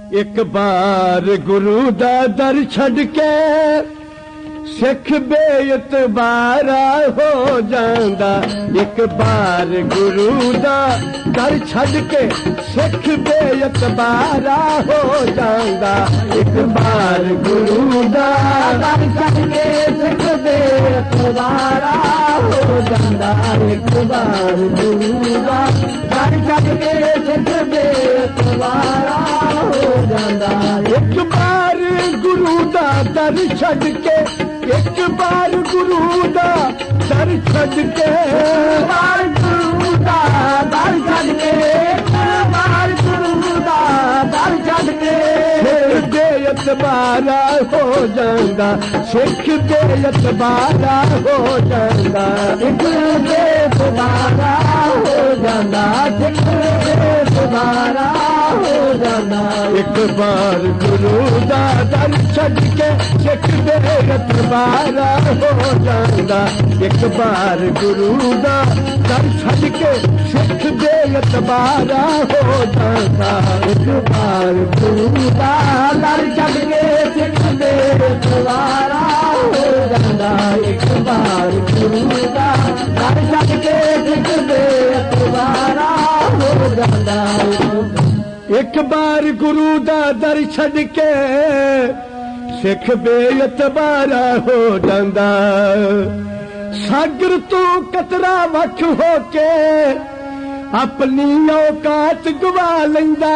एक बार गुरु दा दर छड़ के सिख बेइतबारा हो जांदा। एक बार गुरु दा दर छड़ के सिख बेइतबारा हो जांदा। एक बार गुरु दा दर छड़ के सिख बेइतबारा हो जांदा। एक बार गुरु दा दर छड़ के सिख बेइतबारा हो जांदा। एक बार गुरु दा दर छड़ के एक बार गुरु दा दर छड़ के बार गुरु दा दर छड़ के बार गुरु दा दर छड़ के बेइतबारा हो जांदा। सिख बेइतबारा हो जांदा। सिख बेइतबारा हो जांदा। सिख बेइतबारा हो जांदा। एक बार गुरु दा दर छड़ के सिख बेइतबारा हो जांदा। एक बार गुरु दा दर छड़ के सिख बेइतबारा हो जांदा। एक बार गुरु दा दर छड़ के सिख बेइतबारा हो जांदा। एक बार गुरु दा दर छड़ के सिख बेइतबारा हो जांदा। एक बार गुरु दा दर छड़ के सिख बेइतबारा हो जांदा। सागर तो कतरा वख हो के अपनी औकात गवा लैंदा।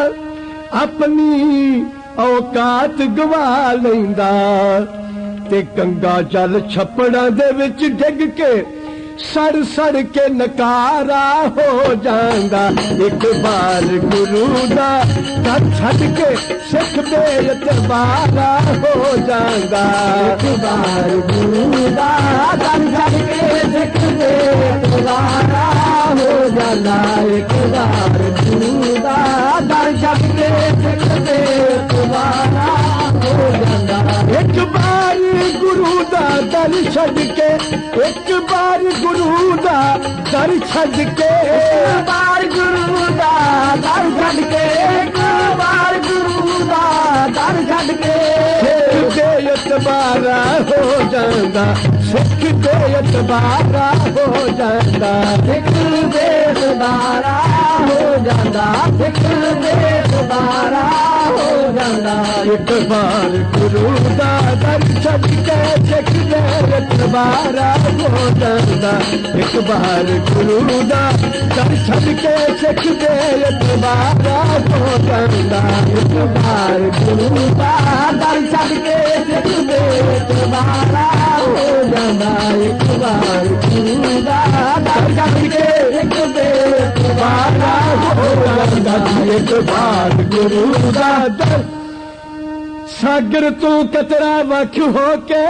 अपनी औकात गवा लैंदा ते गंगा जल छपड़ा दे विच डिग के सड़ सड़ के नकारा हो जांदा। एक बार गुरु दा दर छड़ के सिख बेइतबारा हो जांदा। एक बार गुरु दा दर छड़ के सिख बेइतबारा हो जांदा। एक बार गुरु दा दर छड़ के सिख बेइतबारा हो जांदा। एक बार गुरु दा दर छड़ के एक बार गुरु दा दर छड़ के एक बार गुरु दा दर छड़ के एक बार गुरु दा दर छड़ के सिख बेइतबारा हो जांदा। सिख बेइतबारा हो जांदा। सिख बेइतबारा हो जांदा। सिख बेइतबारा हो जांदा। एक बार गुरु दा दर छड़ के सिख बेइतबारा हो जांदा। एक बार गुरु दा दर छड़ के सिख बेइतबारा हो जांदा। एक बार गुरु दा दर छड़ के सिख बेइतबारा हो जांदा। एक बार गुरु दा दर छड़ के सिख बेइतबारा हो जांदा। एक बार गुरु दा दर सागर तू कतरा वख हो के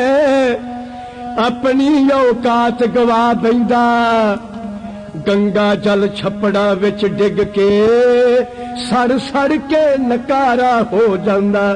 अपनी औकात गवा बैंदा। गंगा जल छपड़ा विच डिग के सड़ सड़ के नकारा हो जांदा।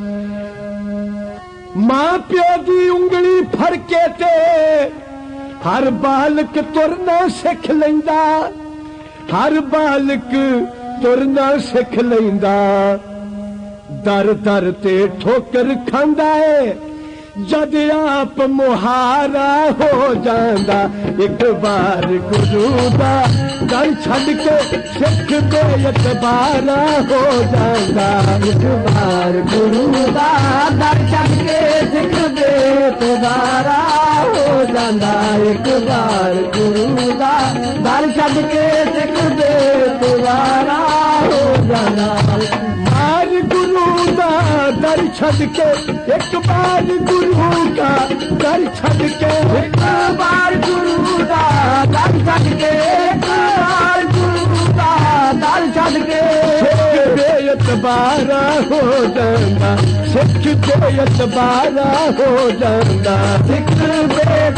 मां प्यो दी उंगली फड़ के ते हर बालक तुरना सिख लैंदा। हर बालक तुरना सिख लैंदा। दर दर ते ठोकर खांदा है जद आप मुहारा हो जांदा। एक बार गुरु दा दर छड़ के सिख बेइतबारा हो जांदा। एक बार गुरु दा दर छड़ के सिख बेइतबारा हो जांदा। एक बार गुरु दा दर छड़ के सिख बेइतबारा हो जांदा। बार गुरु दा दर छड़ के एक बार गुरु का दर छड़ के एक बार गुरु दा दर छड़ के एक बार गुरु दा दर छड़ के सिख बेइतबारा हो जांदा। सिख बेइतबारा हो जांदा। सिख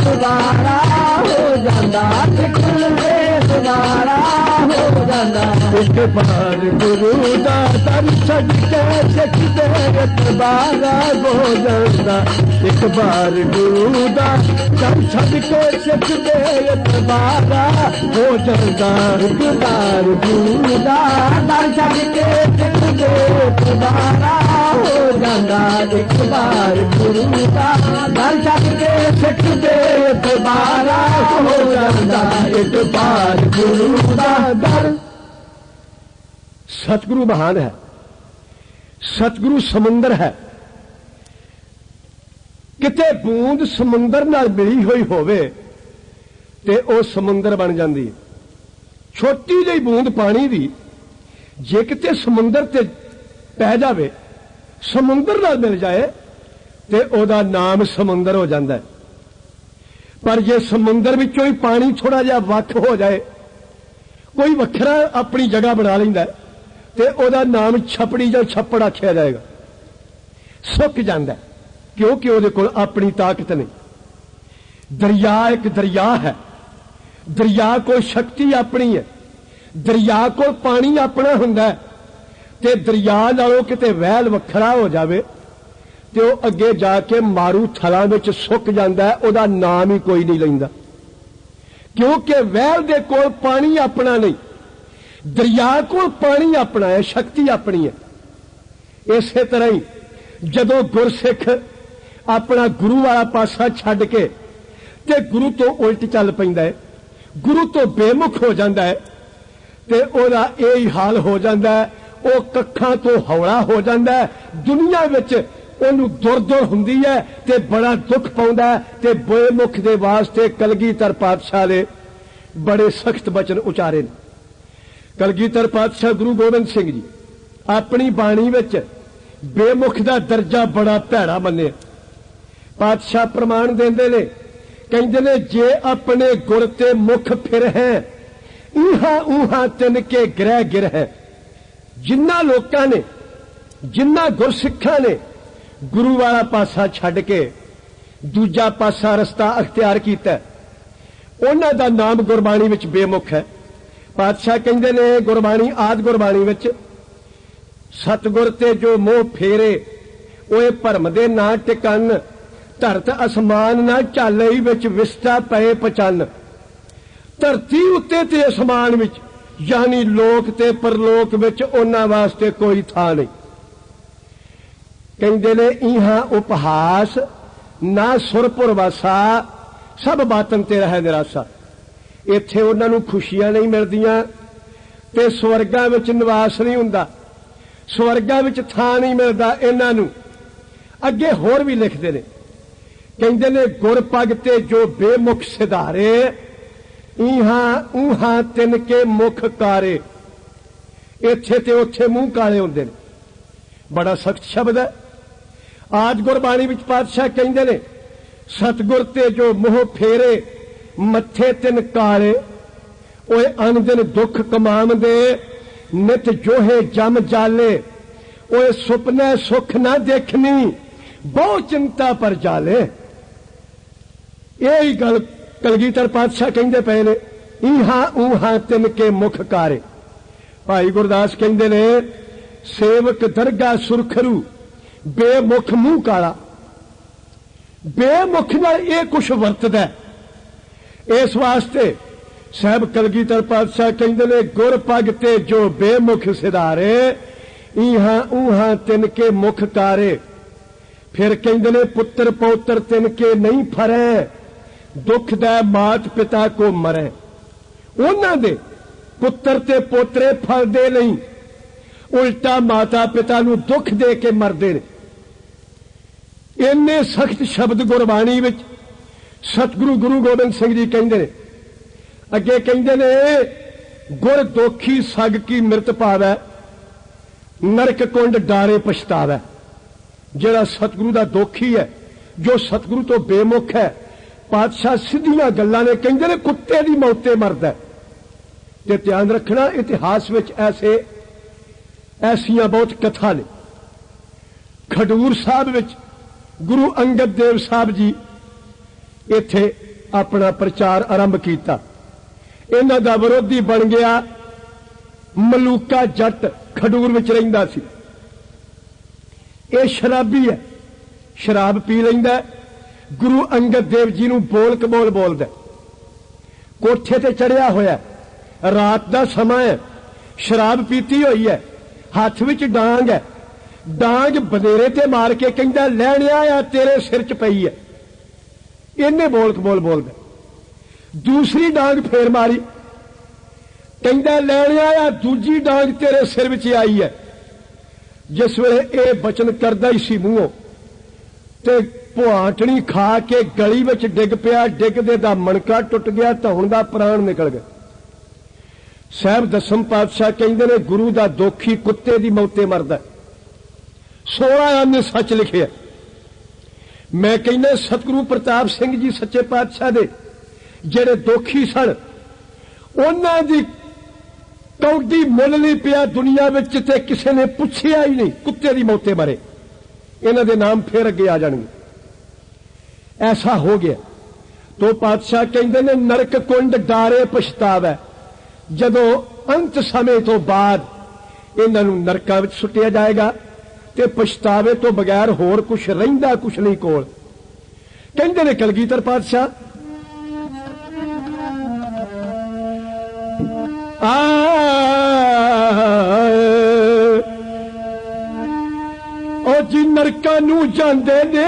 बेइतबारा हो जांदा। सिख बेइतबारा हो जांदा। एक बार गुरु दा दर छड़ के सिख दे इतबारा हो जांदा एक बार गुरु दा दर छड़ के सिख दे इतबारा हो जांदा एक बार गुरु दा दर छड़ के सिख दे इतबारा हो जांदा एक बार गुरु दा दर छड़ के सिख दे इतबारा हो जांदा एक बार गुरु दा दर। सतगुरु महान है, सतगुरु समुंदर है। किते बूंद समुंदर नाल मिली हुई होवे ते ओ समुंदर बन जाती है। छोटी जी बूंद पानी दी जे किते समुंदर ते पै जावे समुंदर नाल मिल जाए ते ओदा नाम समुंदर हो जाता है। पर जे समुंदर विचों ही पानी थोड़ा जिहा वख हो जाए कोई वखरा अपनी जगह बना लैंदा ते ओदा नाम छपड़ी जां छप्पड़ आख्या जाएगा। सुक जांदा क्योंकि ओदे कोल अपनी ताकत नहीं। दरिया एक दरिया है, दरिया कोल शक्ति अपनी है, दरिया कोल पानी अपना हुंदा है ते दरिया नालों किते वैल वखरा हो जावे ते ओ अगे जाके मारू थलां विच सुक जांदा है। ओदा नाम ही कोई नहीं लैंदा क्योंकि वैल दे कोल पानी अपना नहीं, दरिया को पानी अपना है, शक्ति अपनी है। इसे तरह ही जदों गुरसिख अपना गुरु वाला पासा छड्ड के ते गुरु तो उल्ट चल पैंदा है, गुरु तो बेमुख हो जाता है ते ओदा यही हाल हो जाता है। वो कखां तो हौला हो जाता है, दुनिया विच ओनू दुर दुर हुंदी है ते बड़ा दुख पाउंदा है ते बेमुख दे वास्ते कलगीधर पातशाह ने बड़े सख्त बचन उचारे ने। कलगीधर पातशाह गुरु गोबिंद सिंह जी अपनी बाणी विच बेमुख दा दर्जा बड़ा भैड़ा मन्निया। पातशाह प्रमाण देंदे ने, कहंदे ने जे अपने गुर ते मुख फिर है ऊहा ऊहा तिनके ग्रह गिर है। जिन्ना लोकां ने जिन्ना गुरसिखां ने गुरु वाला पासा छड्ड के दूजा पासा रस्ता अख्तियार कीता उन्हां दा नाम गुरबाणी विच बेमुख है। पातशाह कहंदे ने गुरबाणी आद गुरबाणी विच सतगुर ते जो मोह फेरे ओए भरम दे ना टिकन धरत असमान ना झालई विच विस्ता पए पचन। धरती उत्ते ते असमान विच यानी लोक ते परलोक विच उन्हां वास्ते कोई थां नहीं। कहंदे ने इहां उपहास ना सुरपुर वासा सब बातन ते रहे निराशा। इत्थे उन्हां नूं खुशियां नहीं मिलदियां ते स्वर्गां विच निवास नहीं हुंदा, स्वर्गां विच थां नहीं मिलदा इन्हां नूं। अगे होर भी लिखदे ने, कहंदे ने गुर पग ते जो बेमुख सिधारे इहां ऊहां तिनके मुख कारे। इत्थे ते उत्थे मूंह काले हुंदे ने। बड़ा सख्त शब्द है। आज गुरबाणी विच पातशाह कहंदे ने सतगुर ते जो मोह फेरे मथे तिन काले ओए अन दिन दुख कमावंदे नित जोहे जम जाले। ओए सुपने सुख ना देखनी बहु चिंता पर जाले। यही गल कलगीधर पातशाह कहंदे पए ने इहां ऊहां तिनके मुख कारे। भाई गुरदास कहंदे ने सेवक दरगाह सुरखरू बेमुख मूंह काला। बेमुख नाल ये कुछ वरतदा इस वास्ते साहब कलगीधर पातशाह कहंदे ने गुर पग ते जो बेमुख सिधारे इहां ऊहां तिनके मुख कारे। फिर कहंदे ने पुत्र पौत्र तिनके नहीं फरे दुख दै मात पिता को मरे। उन्हां दे पुत्र ते पोतरे फलदे नहीं, उल्टा माता पिता नूं दुख दे के मरदे ने। इन्ने सख्त शब्द गुरबाणी विच सतगुरु गुरु गोबिंद सिंह जी कहंदे ने। अगे कहंदे ने गुर दोखी सग की मृत पावै नरक कुंड डारे पछतावै। जिहड़ा सतगुरु दा दोखी है जो सतगुरु तो बेमुख है पातशाह सीधियां गल्लां ने कहंदे ने कुत्ते दी मौते मरदा। ते ध्यान रखना इतिहास विच ऐसियां बहुत कथा ने। खडूर साहब विच गुरु अंगद देव साहब जी इत्थे अपना प्रचार आरंभ किया। इन्हां दा विरोधी बन गया ਮਲੂਕਾ ਜੱਟ ਖਡੂਰ ਵਿੱਚ ਰਹਿੰਦਾ ਸੀ। ਇਹ ਸ਼ਰਾਬੀ ਹੈ, ਸ਼ਰਾਬ ਪੀ ਲੈਂਦਾ। ਗੁਰੂ ਅੰਗਦ ਦੇਵ ਜੀ ਨੂੰ ਬੋਲ ਕਬੋਲ ਬੋਲਦਾ। ਕੋਠੇ ਤੇ ਚੜਿਆ ਹੋਇਆ, ਰਾਤ ਦਾ ਸਮਾਂ ਹੈ, ਸ਼ਰਾਬ ਪੀਤੀ ਹੋਈ ਹੈ, ਹੱਥ ਵਿੱਚ ਡਾਂਗ ਹੈ। ਡਾਂਗ ਬਨੇਰੇ ਤੇ ਮਾਰ ਕੇ ਕਹਿੰਦਾ ਲੈਣਿਆ ਆ ਤੇਰੇ ਸਿਰ 'ਚ ਪਈ ਹੈ। ਇਹਨੇ ਬੋਲ ਕਬੋਲ ਬੋਲਦਾ। ਦੂਸਰੀ ਡਾਂਗ ਫੇਰ ਮਾਰੀ, ਕਹਿੰਦਾ ਲੈਣਿਆ ਆ ਦੂਜੀ ਡਾਂਗ ਤੇਰੇ ਸਿਰ ਵਿੱਚ ਆਈ ਹੈ। ਜਿਸ ਵੇਲੇ ਇਹ ਬਚਨ ਕਰਦਾ ਹੀ ਸੀ ਮੂੰਹੋਂ ਤੇ ਭੁਆਟਣੀ ਖਾ ਕੇ ਗਲੀ ਵਿੱਚ ਡਿੱਗ ਪਿਆ। ਡਿੱਗਦੇ ਦਾ ਮਣਕਾ ਟੁੱਟ ਗਿਆ, ਧੌਣ ਦਾ ਪ੍ਰਾਣ ਨਿਕਲ ਗਿਆ। ਸਾਹਿਬ ਦਸਮ ਪਾਤਸ਼ਾਹ ਕਹਿੰਦੇ ਨੇ ਗੁਰੂ ਦਾ ਦੋਖੀ ਕੁੱਤੇ ਦੀ ਮੌਤੇ ਮਰਦਾ। 16 ਨੇ ਸੱਚ ਲਿਖਿਆ। ਮੈਂ ਕਹਿੰਦਾ ਸਤਿਗੁਰੂ ਪ੍ਰਤਾਪ ਸਿੰਘ ਜੀ ਸੱਚੇ ਪਾਤਸ਼ਾਹ ਦੇ ਜਿਹੜੇ ਦੋਖੀ ਸਨ, ਉਹਨਾਂ ਦੀ ਕੌਡੀ ਮੁੱਲ ਨਹੀਂ ਪਿਆ ਦੁਨੀਆ ਵਿੱਚ ਤੇ ਕਿਸੇ ਨੇ ਪੁੱਛਿਆ ਹੀ ਨਹੀਂ। ਕੁੱਤੇ ਦੀ ਮੌਤੇ ਮਰੇ। ਇਹਨਾਂ ਦੇ ਨਾਮ ਫੇਰ ਅੱਗੇ ਆ ਜਾਣਗੇ। ਐਸਾ ਹੋ ਗਿਆ। ਤੋ ਪਾਤਸ਼ਾਹ ਕਹਿੰਦੇ ਨੇ ਨਰਕ ਕੁੰਡ ਡਾਰੇ ਪਛਤਾਵੇ। ਜਦੋਂ ਅੰਤ ਸਮੇਂ ਤੋਂ ਬਾਅਦ ਇਹਨਾਂ ਨੂੰ ਨਰਕਾਂ ਵਿੱਚ ਸੁੱਟਿਆ ਜਾਏਗਾ ਤੇ ਪਛਤਾਵੇ ਤੋਂ ਬਗੈਰ ਹੋਰ ਕੁਛ ਰਹਿੰਦਾ ਕੁਛ ਨਹੀਂ ਕੋਲ। ਕਹਿੰਦੇ ਨੇ ਕਲਗੀਧਰ ਪਾਤਸ਼ਾਹ ਉਹ ਜੀ ਨਰਕਾਂ ਨੂੰ ਜਾਂਦੇ ਨੇ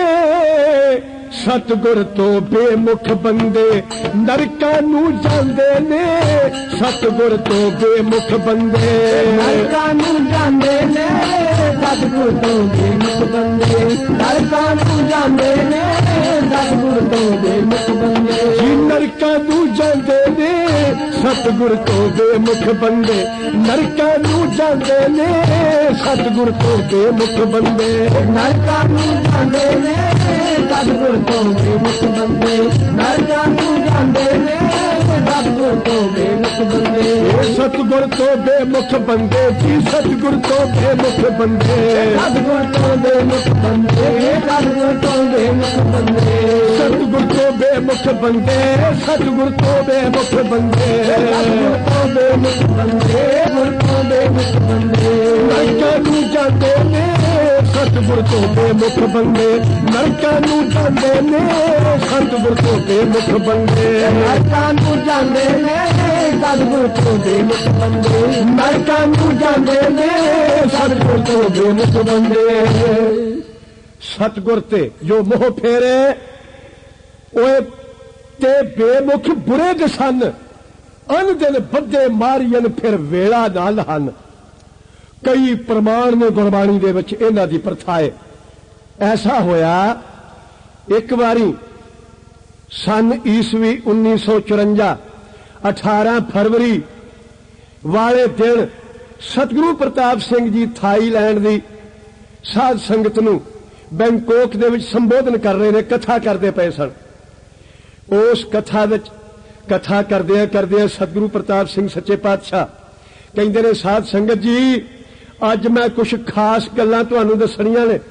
ਸਤਿਗੁਰ ਤੋਂ ਬੇਮੁਖ ਬੰਦੇ। ਨਰਕਾਂ ਨੂੰ ਜਾਂਦੇ ਨੇ ਸਤਿਗੁਰ ਤੋਂ ਬੇਮੁਖ ਬੰਦੇ। ਨਰਕਾਂ ਨੂੰ ਜਾਂਦੇ ਨੇ ਸਤਿਗੁਰ ਤੋਂ ਬੇਮੁਖ ਬੰਦੇ। ਨਰਕਾਂ ਨੂੰ ਜਾਂਦੇ ਨੇ ਸਤਿਗੁਰ ਤੋਂ ਬੇਮੁਖ ਬੰਦੇ। ਜੀ ਨਰਕਾਂ ਨੂੰ ਜਾਂਦੇ ਨੇ ਸਤਿਗੁਰ ਤੋਂ ਬੇਮੁਖ ਬੰਦੇ। ਨਰਕਾਂ ਨੂੰ ਜਾਂਦੇ ਨੇ ਸਤਿਗੁਰ ਤੋਂ ਬੇਮੁਖ ਬੰਦੇ। ਨਰਕਾਂ ਨੂੰ ਜਾਂਦੇ ਨੇ ਸਤਿਗੁਰ ਤੋਂ ਬੇਮੁਖ ਬੰਦੇ। ਨਰਕਾਂ ਨੂੰ ਜਾਂਦੇ ਨੇ ਸਤਿਗੁਰ ਤੋਂ ਬੇਮੁਖ ਬੰਦੇ। ਸਤਿਗੁਰ ਤੋਂ ਬੇਮੁਖ ਬੰਦੇ ਜੀ ਸਤਿਗੁਰ ਤੋਂ ਬੇਮੁਖ ਬੰਦੇ। ਸਤਿਗੁਰ ਤੋਂ ਬੇਮੁਖ ਬੰਦੇ। ਸਤਿਗੁਰ ਤੋਂ ਬੇਮੁਖ ਬੰਦੇ। ਸਤਿਗੁਰ ਤੋਂ ਬੇਮੁਖ ਬੰਦੇ। ਸਤਿਗੁਰ ਤੋਂ ਬੇਮੁਖ ਬੰਦੇ। ਸਤਿਗੁਰ ਤੋਂ ਬੇਮੁਖ ਬੰਦੇ। ਗੁਰ ਤੋਂ ਬੇਮੁਖ ਬੰਦੇ। ਨਰਕਾਂ ਨੂੰ ਜਾਂਦੇ ਨੇ ਸਤਿਗੁਰ ਤੋਂ ਬੇਮੁਖ ਬੰਦੇ। ਨਰਕਾਂ ਨੂੰ ਜਾਂਦੇ ਨੇ ਸਤਿਗੁਰ ਤੋਂ ਬੇਮੁਖ ਬੰਦੇ। ਨਰਕਾਂ ਨੂੰ ਜਾਂਦੇ ਨੇ ਸਤਿਗੁਰ ਤੋਂ ਬੇਮੁਖ ਬੰਦੇ। ਨਰਕਾਂ ਨੂੰ ਜਾਂਦੇ ਨੇ ਸਤਿਗੁਰ ਤੋਂ ਬੇਮੁਖ ਬੰਦੇ। ਸਤਿਗੁਰ ਤੇ ਜੋ ਮੋਹ ਫੇਰੇ ਓਏ ਤੇ ਬੇਮੁਖ ਬੁਰੇ ਦਸਨ। ਅਨ ਦਿਨ ਬੱਧੇ ਮਾਰੀਆਂ ਫਿਰ ਵੇਲਾ ਨਾਲ ਹਨ। ਕਈ ਪ੍ਰਮਾਣ ਨੇ ਗੁਰਬਾਣੀ ਦੇ ਵਿੱਚ ਇਹਨਾਂ ਦੀ ਪ੍ਰਥਾ ਹੈ। ਐਸਾ ਹੋਇਆ ਇੱਕ ਵਾਰੀ ਸਨ ਈਸਵੀ 1954 18 ਫਰਵਰੀ ਵਾਲੇ ਦਿਨ ਸਤਿਗੁਰੂ ਪ੍ਰਤਾਪ ਸਿੰਘ ਜੀ ਥਾਈਲੈਂਡ ਦੀ ਸਾਧ ਸੰਗਤ ਨੂੰ ਬੈਂਕਾਕ ਦੇ ਵਿੱਚ ਸੰਬੋਧਨ ਕਰ ਰਹੇ ਨੇ, ਕਥਾ ਕਰਦੇ ਪਏ ਸਨ। ਉਸ ਕਥਾ ਵਿੱਚ ਕਥਾ ਕਰਦਿਆਂ ਸਤਿਗੁਰੂ ਪ੍ਰਤਾਪ ਸਿੰਘ ਸੱਚੇ ਪਾਤਸ਼ਾਹ ਕਹਿੰਦੇ ਨੇ ਸਾਧ ਸੰਗਤ ਜੀ ਅੱਜ ਮੈਂ ਕੁਝ ਖਾਸ ਗੱਲਾਂ ਤੁਹਾਨੂੰ ਦੱਸਣੀਆਂ ਨੇ।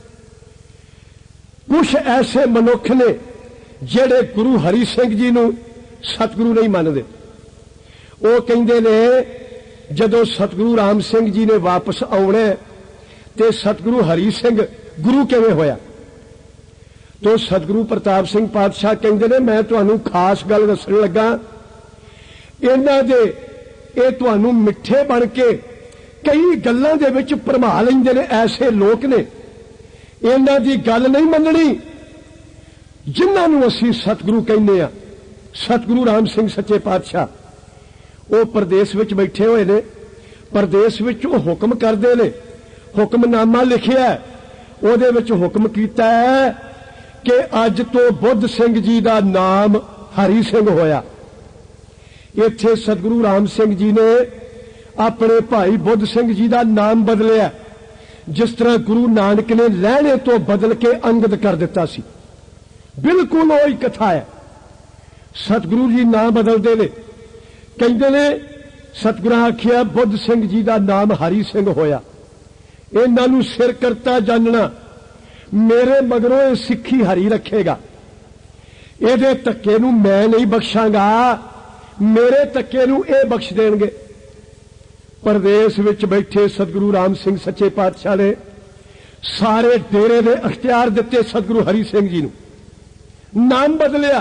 ਕੁਝ ਐਸੇ ਮਨੁੱਖ ਨੇ ਜਿਹੜੇ ਗੁਰੂ ਹਰੀ ਸਿੰਘ ਜੀ ਨੂੰ ਸਤਿਗੁਰੂ ਨਹੀਂ ਮੰਨਦੇ। ਉਹ ਕਹਿੰਦੇ ਨੇ ਜਦੋਂ ਸਤਿਗੁਰੂ ਰਾਮ ਸਿੰਘ ਜੀ ਨੇ ਵਾਪਸ ਆਉਣਾ ਤੇ ਸਤਿਗੁਰੂ ਹਰੀ ਸਿੰਘ ਗੁਰੂ ਕਿਵੇਂ ਹੋਇਆ। ਤੋ ਸਤਿਗੁਰੂ ਪ੍ਰਤਾਪ ਸਿੰਘ ਪਾਤਸ਼ਾਹ ਕਹਿੰਦੇ ਨੇ ਮੈਂ ਤੁਹਾਨੂੰ ਖਾਸ ਗੱਲ ਦੱਸਣ ਲੱਗਾ। ਇਹਨਾਂ ਦੇ ਇਹ ਤੁਹਾਨੂੰ ਮਿੱਠੇ ਬਣ ਕੇ ਕਈ ਗੱਲਾਂ ਦੇ ਵਿੱਚ ਭਰਮਾ ਲੈਂਦੇ ਨੇ। ਐਸੇ ਲੋਕ ਨੇ ਇਹਨਾਂ ਦੀ ਗੱਲ ਨਹੀਂ ਮੰਨਣੀ ਜਿਨ੍ਹਾਂ ਨੂੰ ਅਸੀਂ ਸਤਿਗੁਰੂ ਕਹਿੰਦੇ ਆ। ਸਤਿਗੁਰੂ ਰਾਮ ਸਿੰਘ ਸੱਚੇ ਪਾਤਸ਼ਾਹ ਉਹ ਪ੍ਰਦੇਸ਼ ਵਿੱਚ ਬੈਠੇ ਹੋਏ ਨੇ। ਪ੍ਰਦੇਸ਼ ਵਿੱਚ ਉਹ ਹੁਕਮ ਕਰਦੇ ਨੇ, ਹੁਕਮਨਾਮਾ ਲਿਖਿਆ, ਉਹਦੇ ਵਿੱਚ ਹੁਕਮ ਕੀਤਾ ਹੈ ਕਿ ਅੱਜ ਤੋਂ ਬੁੱਧ ਸਿੰਘ ਜੀ ਦਾ ਨਾਮ ਹਰੀ ਸਿੰਘ ਹੋਇਆ। ਇੱਥੇ ਸਤਿਗੁਰੂ ਰਾਮ ਸਿੰਘ ਜੀ ਨੇ ਆਪਣੇ ਭਾਈ ਬੁੱਧ ਸਿੰਘ ਜੀ ਦਾ ਨਾਮ ਬਦਲਿਆ, ਜਿਸ ਤਰ੍ਹਾਂ ਗੁਰੂ ਨਾਨਕ ਨੇ ਲਹਿਣੇ ਤੋਂ ਬਦਲ ਕੇ ਅੰਗਦ ਕਰ ਦਿੱਤਾ ਸੀ। ਬਿਲਕੁਲ ਉਹੀ ਕਥਾ ਹੈ। ਸਤਿਗੁਰੂ ਜੀ ਨਾਮ ਬਦਲਦੇ ਨੇ। ਕਹਿੰਦੇ ਨੇ ਸਤਿਗੁਰਾਂ ਆਖਿਆ ਬੁੱਧ ਸਿੰਘ ਜੀ ਦਾ ਨਾਮ ਹਰੀ ਸਿੰਘ ਹੋਇਆ। ਇਹਨਾਂ ਨੂੰ ਸਿਰ ਕਰਤਾ ਜਾਣਨਾ, ਮੇਰੇ ਮਗਰੋਂ ਇਹ ਸਿੱਖੀ ਹਰੀ ਰੱਖੇਗਾ। ਇਹਦੇ ਧੱਕੇ ਨੂੰ ਮੈਂ ਨਹੀਂ ਬਖਸ਼ਾਂਗਾ, ਮੇਰੇ ਧੱਕੇ ਨੂੰ ਇਹ ਬਖਸ਼ ਦੇਣਗੇ। परदेस विच बैठे सतगुरु राम सिंह सच्चे पातशाह ने सारे डेरे दे अख्तियार दिते सतगुरु हरि सिंह जी नूं। नाम बदलिया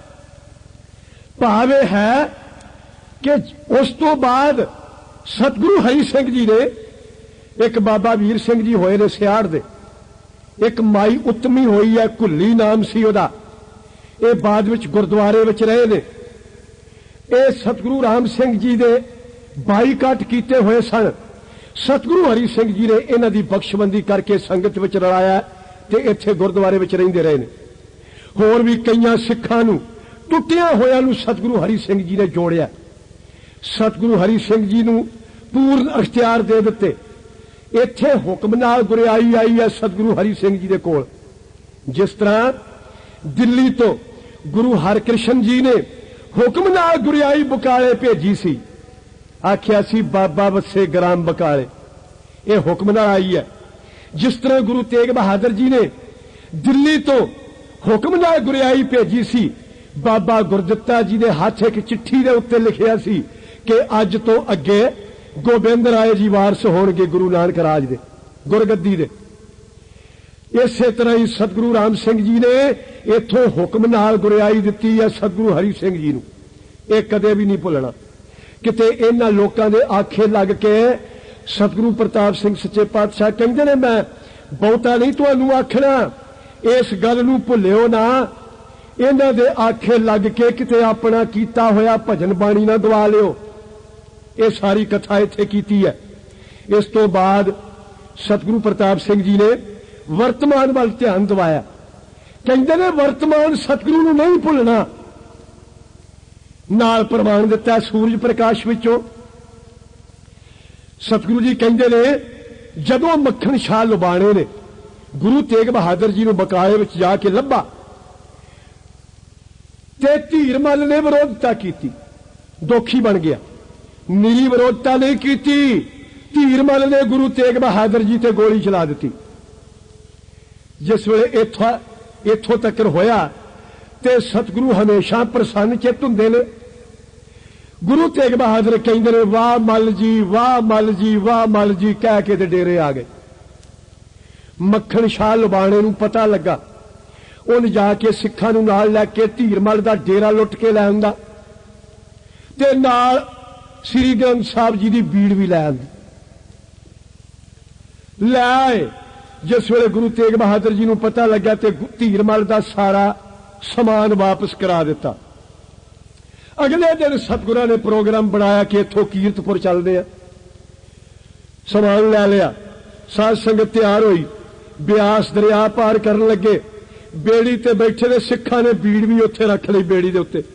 भावे है कि उस तो बाद सतगुरु हरि सिंह जी ने एक बाबा वीर सिंह जी होए ने सियाड़ दे, एक माई उत्तमी होई है घुल्ली नाम सी ओदा, ये बाद विच गुरुद्वारे विच रहे ने। ये सतगुरु राम सिंह जी दे बाईकाट कीते हुए सन। सतगुरु हरि सिंह जी ने इन्हां दी बख्शबंदी करके संगत विच रलाया ते इत्थे गुरुद्वारे विच रहिंदे रहे ने। होर भी कईयां सिखां नूं टुटिया होया नूं सतगुरु हरि सिंह जी ने जोड़िया। सतगुरु हरि सिंह जी नूं पूर्ण अख्तियार दे दिते। इत्थे हुक्म नाल गुरियाई आई है सतगुरु हरि सिंह जी दे कोल। जिस तरह दिल्ली तो गुरु हरकृष्ण जी ने हुक्म नाल गुरियाई बकाले भेजी सी, आख्या सी बाबा वसे ग्राम बकाले, ये हुक्म नाल आई है। जिस तरह गुरु तेग बहादुर जी ने दिल्ली तो हुक्म नाल गुरियाई भेजी सी, बाबा गुरदित्ता जी दे हाथ एक चिट्ठी दे उत्ते लिखिया सी कि अज तो अगे गोबिंद राय जी वारस होणगे गुरु नानक राज दे गुरगद्दी दे। इसे तरह ही सतगुरु राम सिंह जी ने इथों हुक्म नाल गुरियाई दिती है सतगुरु हरि सिंह जी नूं। ये कदे भी नहीं भुलना। किते इन्हां लोकां दे आखे लग के सतगुरु प्रताप सिंह सच्चे पातशाह कहंदे ने मैं बहुता नहीं तुहानूं आखना, इस गल नूं भुल्लिओ ना। इन्हां दे आखे लग के किते अपना कीता होया भजन बाणी ना गवा लिओ। ये सारी कथा इत्थे कीती है। इस तो बाद सतगुरु प्रताप सिंह जी ने वर्तमान वाल ध्यान दवाया। कहंदे ने वर्तमान सतगुरु नूं नहीं भुलना। नाल प्रमाण दिता सूरज प्रकाश विचों। सतगुरु जी कहंदे ने जदों मक्खन शाह लुबाणे ने गुरु तेग बहादुर जी नूं बकाले विच जाके लभा ते धीरमल ने विरोधता की, दोखी बन गया। निरी विरोधता नहीं की, धीरमल ने गुरु तेग बहादुर जी ते गोली चला दी। जिस वेले इथों तक होया ते सतगुरु हमेशा प्रसन्न चित हुंदे ने। गुरु तेग बहादुर कहंदे ने वाह मल जी, वाह मल जी, वाह मल जी कह के ते डेरे आ गए। मक्खन शाह लुबाणे नूं पता लगा, उन जाके सिखां नूं नाल लैके धीरमल दा डेरा लुट के लै आंदा ते नाल श्री ग्रंथ साहब जी की बीड़ भी लै आंदी। लै आए। जिस वेले गुरु तेग बहादुर जी नूं पता लग्या ते धीरमल दा सारा समान वापस करा दिता। अगले दिन सतगुरां ने प्रोग्राम बनाया कि इथों कीरतपुर चलदे आ। समान लै लिया, साध संगत तैयार हुई, ब्यास दरिया पार करन लगे। बेड़ी ते बैठे ने सिखां ने बीड़ भी उत्थे रख लई बेड़ी दे उत्ते।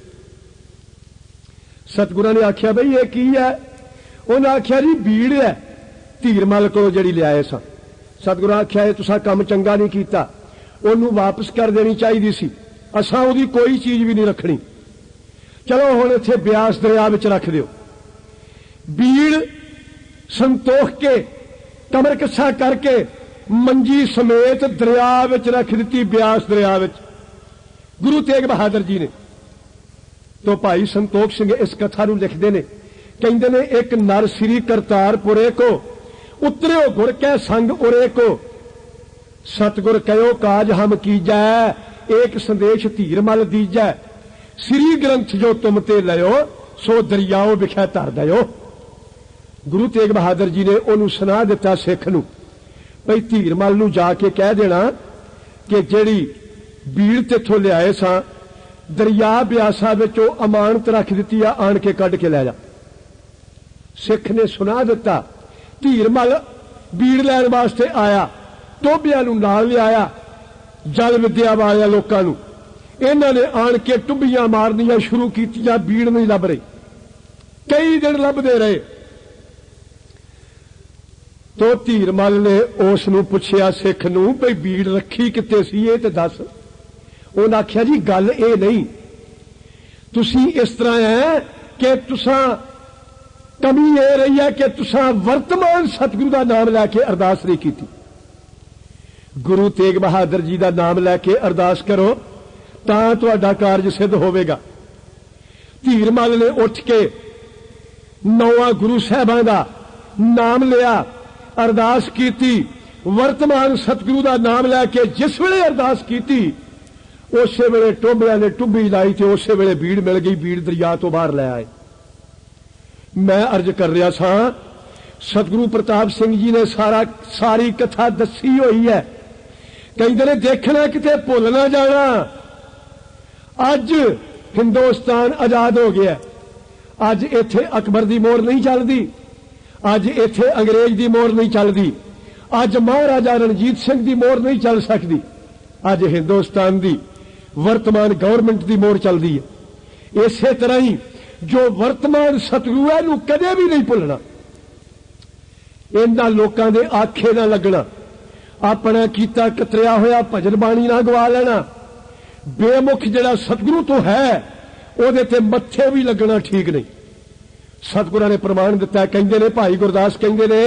सतगुरां ने आख्या बई ये की है? उन्हें आख्या जी बीड़ है धीरमल को जिहड़ी लियाए सा। सतगुरां आख्या ये तुसां काम चंगा नहीं कीता, उन्होंने वापस कर देनी चाहिए सी, असां उहदी कोई चीज भी नहीं रखनी। चलो हुण इत्थे ब्यास दरिया विच रख दिओ। बीड़ संतोख के कमर कसा करके मंजी समेत दरिया विच रख दी, ब्यास दरिया विच गुरु तेग बहादुर जी ने। तो भाई संतोख सिंह इस कथा नूं लिखदे ने, कहंदे ने एक नर श्री करतारपुरे को उतरियो गुर कै संग उरे को, सतगुर कहो काज हम कीजै, एक संदेश धीरमल दीजै, श्री ग्रंथ जो तुम ते लयो सो दरियाओ विखै धर दयो। गुरु तेग बहादुर जी ने उन्होंने सुना दिता सिख नूं भई धीरमल नूं जाके कह देना कि जिहड़ी बीड़ तेथों लियाए सा दरिया ब्यासा विचों अमानत रख दी, आण के कढ के लै जा। सिख ने सुना दिता। धीरमल बीड़ लैण वास्ते आया, टोबियां नूं नाल लिआया, जल विद्या वाले लोकां नूं इन्हां ने आण के टुब्बियां मारनियां शुरू कीतियां, बीड़ नहीं लभ रही। कई दिन लभदे रहे तो धीरमल ने उस नूं पुछया सिख नूं भई बीड़ रखी कित्ते सी ये ते दस। उन्हें आख्या जी गल ये नहीं, तुसी इस तरह है कि तुसां कमी ये रही है कि तुसां वर्तमान सतगुरु का नाम लैके अरदास नहीं की। गुरु तेग बहादुर जी का नाम लैके अरदास करो तां तुहाडा कारज सिद्ध होवेगा। धीरमल ने उठ के 9 गुरु साहिबां दा नाम लिया, अरदास कीती, वर्तमान सतगुरु का नाम लैके जिस वेले अरदास कीती उस वेले टोबिया ने टुब्बी लाई तो उस वेले बीड़ मिल गई, बीड़ दरिया तो बाहर लै आए। मैं अर्ज कर रहा था, सतगुरु प्रताप सिंह जी ने सारी कथा दसी हुई है। कहते ने देखना किते भुल ना जाना। अज हिंदुस्तान आजाद हो गया, अज इत्थे अकबर की मोहर नहीं चलती, अज इत्थे अंग्रेज की मोहर नहीं चलती, अज महाराजा रणजीत सिंह की मोहर नहीं चल सकती, अज हिंदुस्तान की वर्तमान गवर्नमेंट की मोहर चलती है। इसे तरह ही जो वर्तमान सतगुरु है नूं कदे भी नहीं भुलना, इन्हां लोकां दे आखे ना लगना, अपना कीता कतरिया होया भजन बाणी ना गवा लेना। बेमुख जिहड़ा सतगुरु तो है उहदे ते मत्थे भी लगना ठीक नहीं। सतगुरां ने प्रमाण दिता, कहंदे ने भाई गुरदास कहंदे ने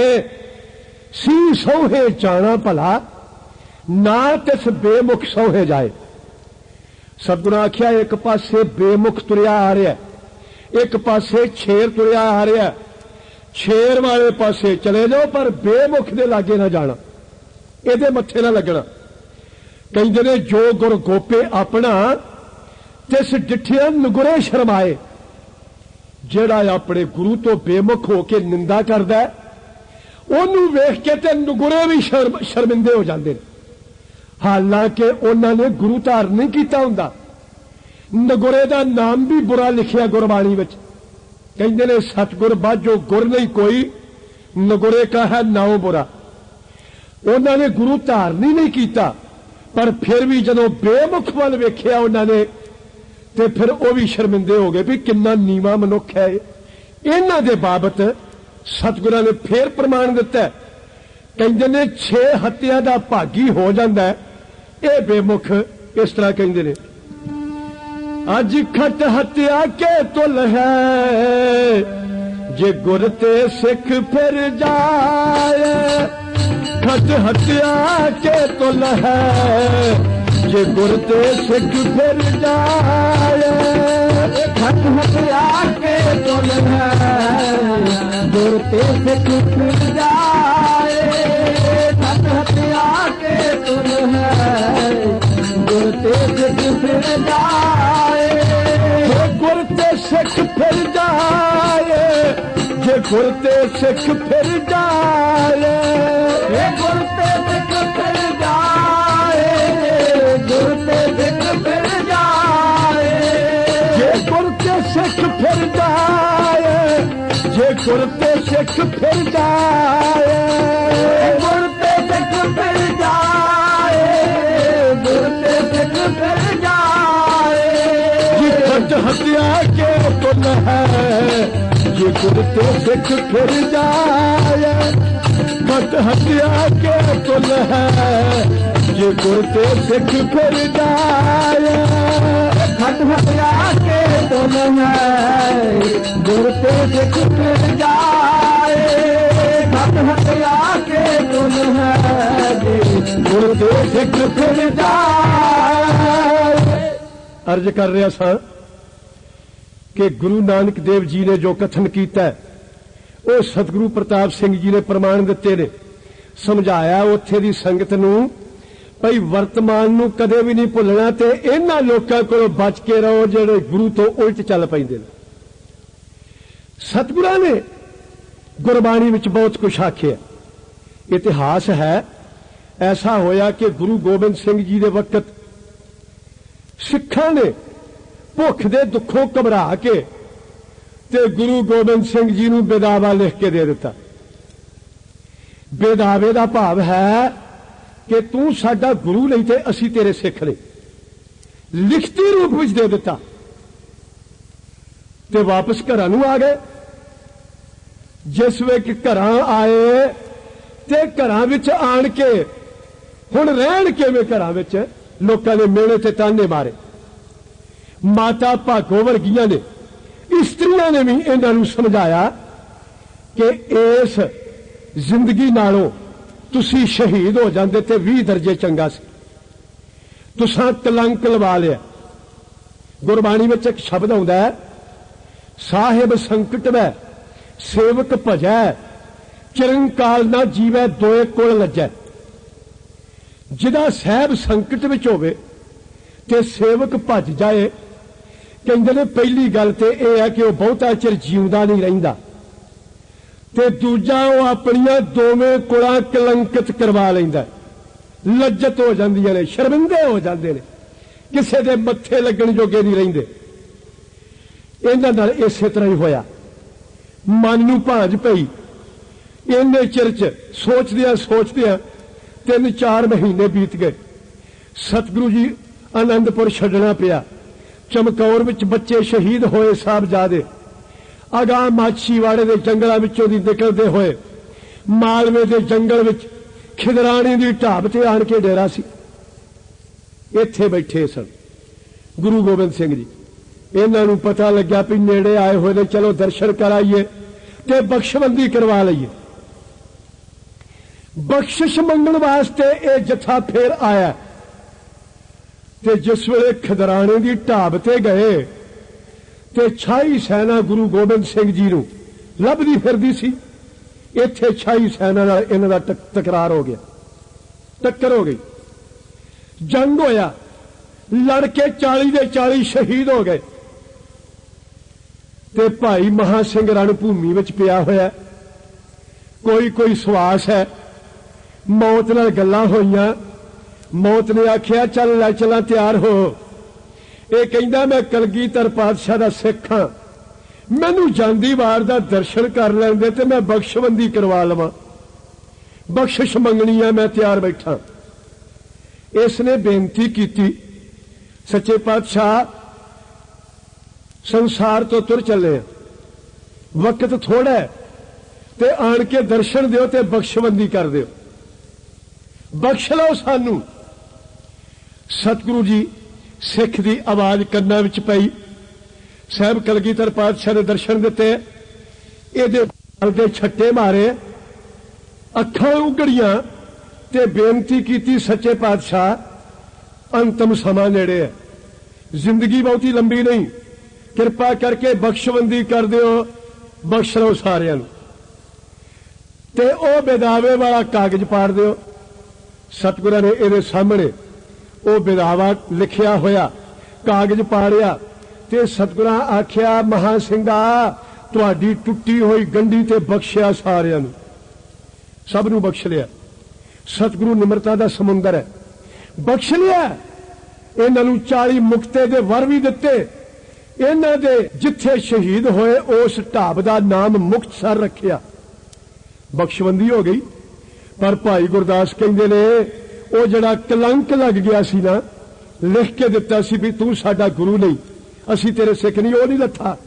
सी सौहे जाना भला ना तिस बेमुख सौहे जाए। सतगुरां आख्या एक पासे बेमुख तुरिया आ रहा, एक पासे शेर तुरिया आ रहा, शेर वाले पासे चले जाओ पर बेमुख दे लागे ना जाना, इहदे मत्थे ना लगना। कहंदे ने जो गुर गोपे अपना तिस डिठिया नगुरे शर्माए। जिहड़ा अपने गुरु तो बेमुख होके निंदा करदा है उहनूं वेख के ते नगुरे भी शर्मिंदे हो जांदे ने, हालांकि उन्होंने गुरु धारण नहीं कीता हुंदा। नगुरे का नाम भी बुरा लिखिया गुरबाणी विच। कहंदे ने सतगुर बाझो गुर नहीं कोई, नगुरे का है नाम बुरा। उन्होंने गुरु धारण ही नहीं कीता, पर फिर भी जदों बेमुख वाल वेखिया उन्होंने ते फिर वो भी शर्मिंदे हो गए भी कितना नीवा मनुख है। इन्हां दे बाबत सतगुरां ने फिर प्रमाण दिता है। कहंदे ने 6 हत्या दा भागी हो जांदा है ये बेमुख। इस तरह कहंदे ने अज खट हत्या के तुल है जे गुर ते सिख फिर जाए। खट हत्या के तुल है जे गुर ते सिख फिर जाए। खट हत्या के तुल है गुर ते सिख फिर जाए। खट हत्या के तुल है गुर ते सिख फिर जाए। गुर ते सिख फिर जाए, जे गुर ते सिख फिर जाए। गुर ते सिख फिर जाए, गुर ते सिख फिर जाए। जे गुर ते सिख फिर जाए, जे गुर ते सिख फिर जाए। गुर ते सिख फिर जाए, गुर ते सिख फिर जाए। जी खट हत्या के तुल है जे गुर ते सिख फिर जाए। खट हत्या के तुल है जे गुर ते सिख फिर जाए। खट हत्या के तुल है गुर ते सिख फिर जाए। खट हत्या के तुल है गुर ते सिख फिर जाए। अर्ज कर रहा सा कि गुरु नानक देव जी ने जो कथन किया वो सतगुरु प्रताप सिंह जी ने प्रमाण दिते ने। समझाया उत्थे दी संगत नूं भई वर्तमान नूं कदे भी नहीं भुलना ते इन्हां लोकां कोलों बच के रहो जिहड़े गुरु तो उल्ट चल पैंदे ने। सतगुरां ने गुरबाणी विच बहुत कुछ आखिया। इतिहास है ऐसा होया कि गुरु गोबिंद सिंह जी दे वक्त सिखां ने भुख दे दुखों घबरा के ते गुरु गोबिंद सिंह जी नूं बेदावा लिख के दे दिता। बेदावे का भाव है कि तू साडा गुरु नहीं ते असी तेरे सिख ने। लिखती रूप में दे दिता ते वापस घरां नूं आ गए। जिस वे कि घरां आए ते घरां विच आण के हुण रहण किवें घरां विच लोकां ने मेहणे ते ताने मारे। माता भागो वर्गियां ने इस्त्रियां ने भी इन्हां नूं समझाया कि इस जिंदगी नालों तुसी शहीद हो जांदे ते 20 दर्जे चंगा सी। तुसां कलंक लवा लिया। गुरबाणी में एक शब्द आउंदा है साहिब संकट वै सेवक भजै चिरंकाल ना जीवै दोए कुल लज्जै। जिहदा साहब संकट विच होवे ते सेवक भज जाए, कहंदे ने पहली गल ते यह है कि वह बहुता चिर जीवदा नहीं रहिंदा, ते दूजा वह अपनियां दोवें कुलां कलंकित करवा लैंदा, लज्जत हो जांदियां ने, शर्मिंदे हो जांदे ने, किसे दे मत्थे लगण जोगे नहीं रहिंदे। इन्हां नाल इसे तरह ही होया। मन नूं भांज पई। इन्ने चिर च सोचदियां सोचदियां 3-4 महीने बीत गए। सतगुरु जी आनंदपुर छड्डना पिया। चमकौर विच बच्चे शहीद होए साहबजादे। अगां माछीवाड़े दे जंगलां विचों दी निकलदे होए मालवे दे जंगल विच खिदराणी दी ढाब ते आण के डेरा सी। इत्थे बैठे सन गुरु गोबिंद सिंह जी। इन्हां नूं पता लग्या भी नेड़े आए होए ने, चलो दर्शन कराइए ते बख्शबंदी करवा लईए। बख्शिश मंगण वास्ते यह जत्था फिर आया ते जिस वेले खदराणे दी ढाब ते गए ते छाई सेना गुरु गोबिंद सिंह जी नूं लभदी फिरदी सी। इत्थे छाई सेना नाल इन्हां दा तकरार हो गया, टक्कर हो गई, जंग होया, लड़के 40 दे 40 शहीद हो गए। ते भाई महा सिंह रणभूमि विच पिया होया। कोई कोई सुआस है। मौत नाल गल्लां होईयां। मौत ने आखिया चल लै चला, तैयार हो। ये कहंदा मैं कलगीधर पातशाह दा सिख हां, मैनू जांदी वार दा दर्शन कर लैण दे ते मैं बख्शबंदी करवा लवां, बख्शिश मंगनी है, मैं तैयार बैठा। इसने बेनती की, सच्चे पातशाह संसार तो तुर चले, वक्त थोड़ा है, ते आण के दर्शन दिओ ते बख्शबंदी कर दिओ, बख्श लो सानू। सतगुरु जी सिख दी आवाज कन्नां विच पई। साहब कलगीधर पातशाह ने दर्शन दिते, इहदे गल दे छट्टे मारे, अखां उगड़ियां ते बेनती की, सच्चे पातशाह अंतिम समा नेड़े है, जिंदगी बहुती लंबी नहीं, कृपा करके बख्शबंदी कर दिओ, बख्श लो सारियां नूं ते ओ बेदावे वाला कागज पाड़ दिओ। सतगुरां ने इहदे सामने ओ बेदावा लिखिया होया कागज पाड़िया ते सतगुरां आख्या महा सिंघा तुहाडी टुट्टी होई गंढी ते बख्शिया सारियां नूं, सब नूं बख्श लिया। सतगुरु निमरता दा समुंदर है, बख्श लिया। इन्हां नूं 40 मुक्ते दे वर भी दिते। इन्हां दे जिथे शहीद होए उस ढाब दा नाम मुक्तसर रखिया। बख्शबंदी हो गई। पर भाई गुरदास कहंदे ने ओ जिहड़ा कलंक लग गया सी ना, लिख के दिता सी भी तू साडा गुरु नहीं, असी तेरे सिख नहीं, वो नहीं लथा।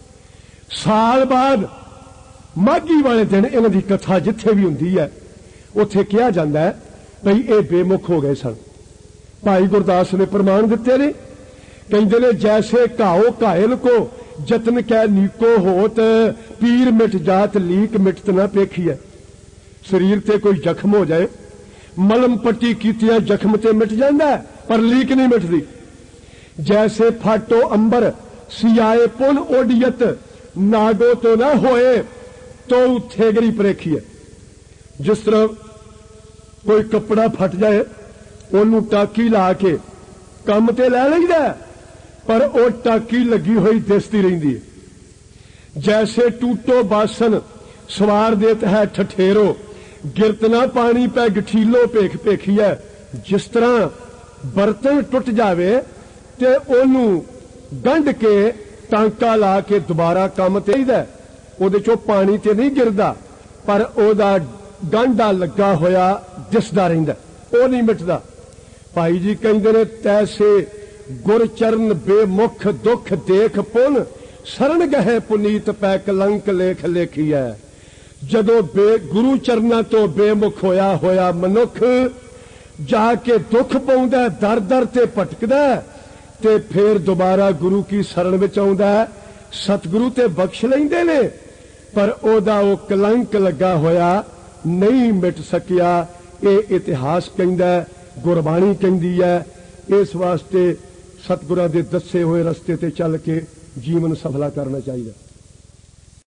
साल बाद माघी वाले दिन इन्हां दी कथा जिथे भी हुंदी है उत्थे कहा जाता है भई ये बेमुख हो गए सन। भाई गुरदास ने प्रमाण दिते ने, कहंदे ने जैसे घाओ घायल को जतन कै नीको होत, पीर मिट जात लीक मिटत ना पेखी है। शरीर ते कोई जख्म हो जाए, मलम पट्टी कीतिया जख्म ते मिट जाता है, पर लीक नहीं मिटती। जैसे फाटो अंबर सियाए पुन ओडियत, नागो तो ना होए तो थेगरी परेखी है। जिस तरह कोई कपड़ा फट जाए ओनू टाकी ला के कम ते लै लईदा, पर वो टाकी लगी हुई दिसती रहिंदी है। जैसे टूटो बासन सवार देत है ठठेरो, गिरतना पानी पै गठीलो पेख पेखी है। जिस तरह बर्तन टुट जावे ते ओनू गंढ के टांका ला के दोबारा कम ते लईदा, ओदे चों पानी ते नहीं गिरदा, पर ओदा गांडा लगा होया दिसदा रहिंदा, ओ नहीं मिटदा। भाई जी कहंदे ने तैसे गुर चरण बेमुख दुख देख पुन, शरण गहे पुनीत पै कलंक लेख लेखी है। जदों गुरु चरना तो बेमुख होया होया मनुख जाके दुख पाउंदा, दर दर ते भटकदा, ते फिर दोबारा गुरु की शरण विच आउंदा। सतगुरु ते बख्श लैंदे ने, पर ओदा वो कलंक लगा होया नहीं मिट सकिया। ये इतिहास कहंदा, गुरबाणी कहंदी है। इस वास्ते सतगुरां दे दसे हुए रस्ते ते चल के जीवन सफला करना चाहिए।